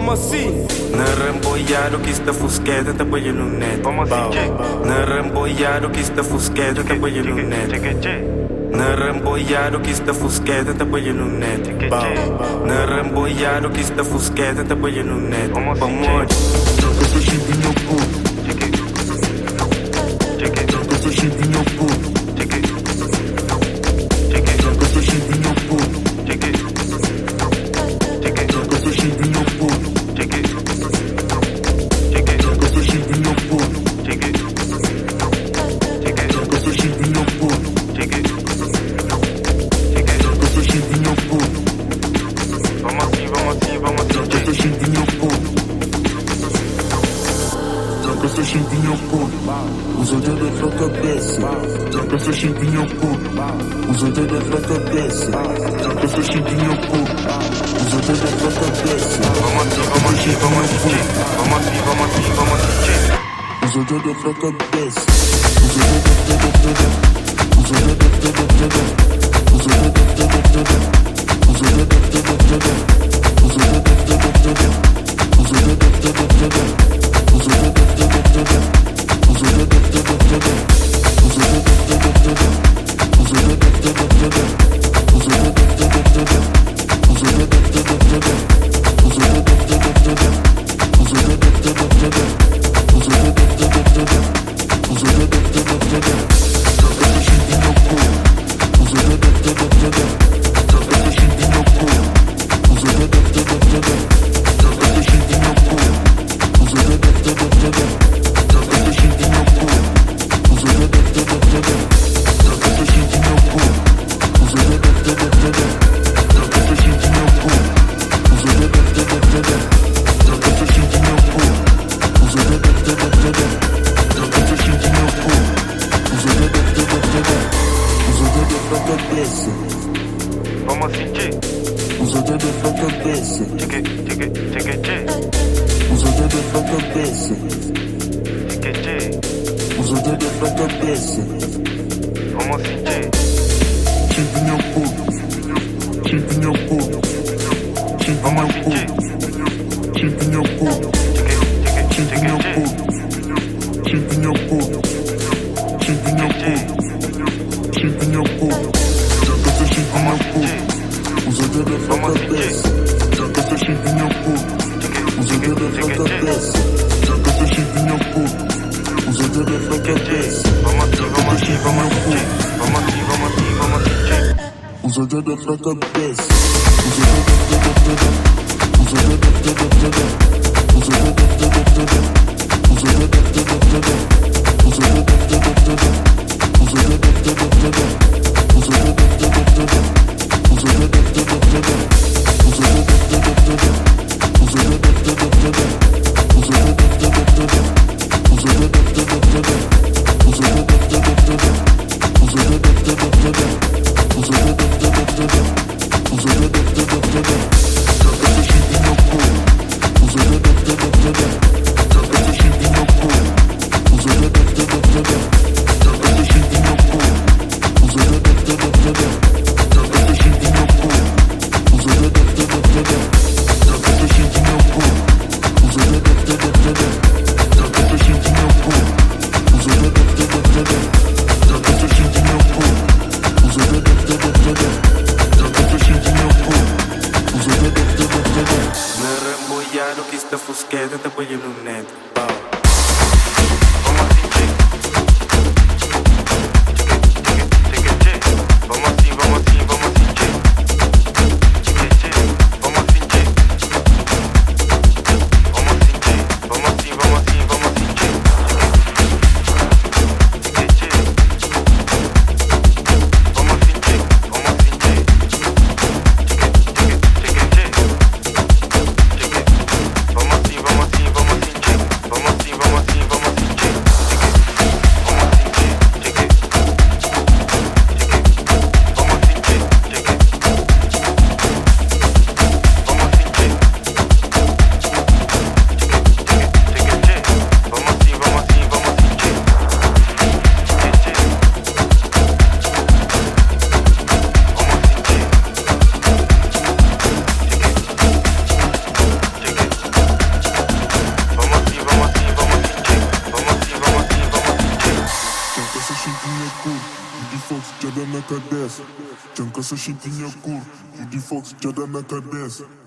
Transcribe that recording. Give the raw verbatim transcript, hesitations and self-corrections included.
Como assim? Na ramboiado que está fusqueda, tá banhando no net. Como assim? Na ramboiado que está fusqueda, tá banhando no net. Na ramboiado que está fusqueda, tá banhando no net. Na ramboiado que está fusqueda, tá banhando no net. Vamos. Essa chivinha puto. Essa chivinha puto. Essa chivinha puto. Essa chivinha puto. Essa chivinha puto. Essa chivinha puto. Essa chivinha puto. Vamos assim, vamos assim, vamos assim. Essa chivinha puto. Essa chivinha puto. Usa o dedo pra cabeça. Essa chivinha puto. Usa o dedo pra cabeça. Essa chivinha puto. Usa o dedo pra cabeça. Vamos assim, vamos assim, vamos assim. Vamos assim, vamos assim, vamos assim. Usa o dedo pra cabeça. Usa o dedo, dedo, dedo. Usa o dedo, dedo, dedo. Usa o dedo, dedo, dedo. Usa o dedo, dedo, dedo. Usa o dedo, dedo, dedo. Usa o dedo, dedo, dedo. Usa o dedo, dedo, dedo. Usa o dedo, dedo, dedo. Usa o dedo, dedo, dedo. Usa o dedo, dedo, dedo. Usa o dedo, dedo, dedo. Usa o dedo, dedo, dedo. Usa o dedo, dedo, dedo. Usa o dedo, dedo, dedo. Usa o dedo, dedo, dedo. Usa o dedo, dedo, dedo. Essa chivinha puto. Usa o dedo, dedo, dedo. Essa chivinha puto. Usa o dedo, dedo, dedo. Essa chivinha puto. Usa o dedo, dedo, dedo. Essa chivinha puto. Usa o dedo, dedo, dedo. Essa chivinha puto. Usa o dedo, dedo, dedo. Essa chivinha puto. Usa o dedo, dedo, dedo. Essa chivinha puto. Usa o dedo, dedo, dedo. Essa chivinha puto. Usa o dedo, dedo, dedo. Usa o dedo pra cabeça. Vamos sentir. Usa o dedo pra cabeça. Tique, tique, tique, tique. Usa o dedo pra cabeça. Tique, tique. Usa o dedo pra cabeça. Vamos sentir. Chivinha puto. Chivinha puto. Chivinha puto. Chivinha puto. Chivinha puto. Chivinha puto. Chivinha puto. Chivinha puto. Essa chivinha puto. Usa o dedo pra cabeça. Essa chivinha puto. Usa o dedo pra cabeça. Essa chivinha puto. Usa o dedo pra cabeça. Vamos assim, vamos assim, vamos assim. Vamos assim, vamos assim, vamos assim. Usa o dedo pra cabeça. Usa o dedo, dedo, dedo. Usa o dedo, dedo, dedo. Usa o dedo, dedo, dedo. Usa o dedo, dedo, dedo. Usa o dedo, dedo, dedo. Usa o dedo, dedo, dedo. Usa o dedo, dedo, dedo. Usa o dedo, dedo, dedo. Usa o dedo, dedo, dedo. Usa o dedo, dedo, dedo. Usa o dedo, dedo, dedo. Usa o dedo, dedo, dedo. Usa o dedo, dedo, dedo. Usa o dedo, dedo, dedo. Usa o dedo, dedo, dedo. Usa o dedo, dedo, dedo. Essa chivinha puto. Usa o dedo, dedo, dedo. Essa chivinha puto. Usa o dedo, dedo, dedo. Essa chivinha puto. Usa o dedo, dedo, dedo. Essa chivinha puto. Usa o dedo, dedo, dedo. Essa chivinha puto. Usa o dedo, dedo, dedo. Essa chivinha puto. Usa o dedo, dedo, dedo. Essa chivinha puto. Usa o dedo, dedo, dedo. Essa chivinha puto. Usa o dedo, dedo, dedo. Na ramboiado que está fusqueda, tá banhando no net. Vamos sentir. Tique, tique, tique. Vamos assim, vamos assim, vamos sentir. Tique, tique. Vamos sentir. Vamos sentir. Vamos assim, vamos assim, vamos sentir. Tique, tique. Vamos sentir, vamos sentir. Tique, tique, tique, tique. Tique. Vamos assim, vamos assim, vamos sentir. Vamos assim, cadência. Janca só tinha cor, tudo de fox já dá na cabeça.